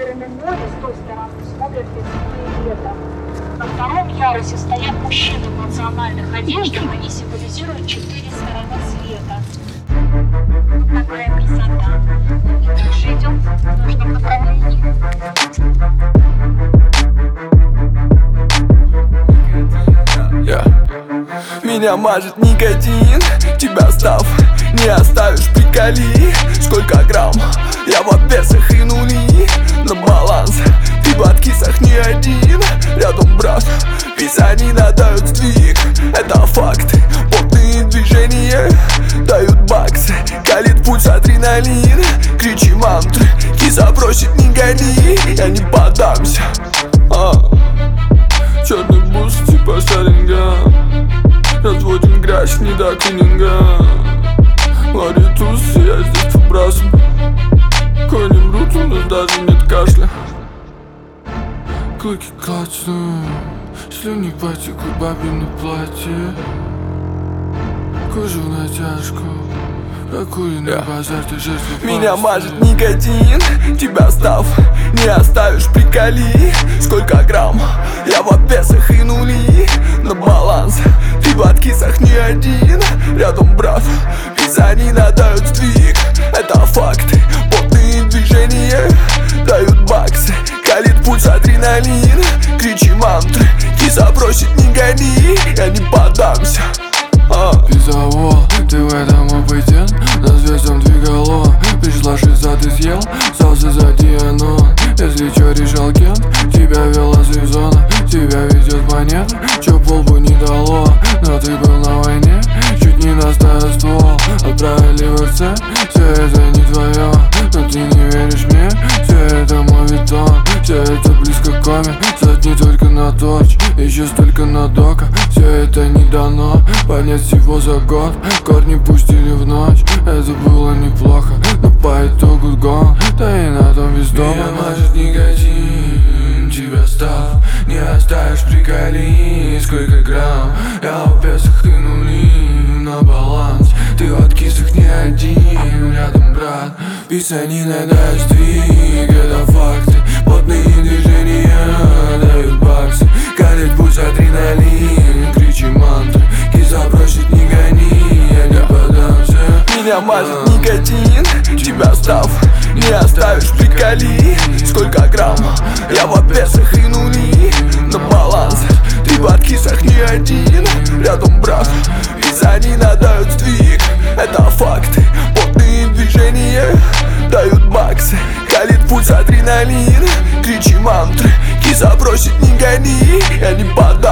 стороны моря, с той стороны смотрят лесное лето. На втором ярусе стоят мужчины в национальных одеждах, они символизируют 4 стороны света. Вот такая красота. И дальше идем в нужном направлении. Меня мажет никотин, тебя став не оставишь, приколи. Сколько грамм, я в обвесах и нули. На баланс, ты в откисах не один. Рядом брат, писанина дают сдвиг. Это факты, потные движения дают баксы. Калит пульс, адреналин, кричи мантры. Киса просит не гони, я не подамся. Черный бус типа Шаринган. Разводим грязь, не до клининга. Ларитус, я здесь выбрасываю. Конем рут, у нас даже нет кашля. Клыки клацают, слюни потекут бабину платье. Кожу в натяжку, прокуренный базар, ты жертва. Меня мажет никотин, тебя став не оставишь, приколи. Сколько грамм, я в обвесах и нули. На баланс, ты в откисах не один. Рядом брат, писанина дают сдвиг. Это факты, потные движения дают баксы. Калит пульс, адреналин, кричи мантры. Киса просит не гони, я не подамся. Ты завол, ты в этом опытен. На звездам двигало, пришла шиза, ты съел. Салсы за Дианон, если чё решал кент. Тебя вела зона, тебя ведет планета. Чё полбу не дало, но ты был на войне. Чуть не наставил ствол, отправили в РЦ. Все это не твое, но ты не веришь мне. Все это моветон, все это близко к коме. Сотни только на торч, еще столько на дока. Все это не дано, понять всего за год. Корни пустили в ночь, это было неплохо. Но по итогу гон, да и на том без дома. Меня мажет никотин, тебя став не оставишь, приколи. Сколько грамм, я в песах и нули. На баланс, ты в откисах не один. Рядом брат, писанина дает сдвиг. Это факты, потные движения дают баксы. Калит пульс, адреналин, кричи мантры. Киса просит не гони, я не подамся. Меня мажет никотин, тебя став не оставишь, приколи. Сколько грамм, я в обвесах и нули. На баланс, ты в откисах не один. Рядом брат, писанина дают сдвиг. Это факты, потные движения дают баксы. Калит пульс, адреналин, кричи мантры. Киса просит не гони, я не подам.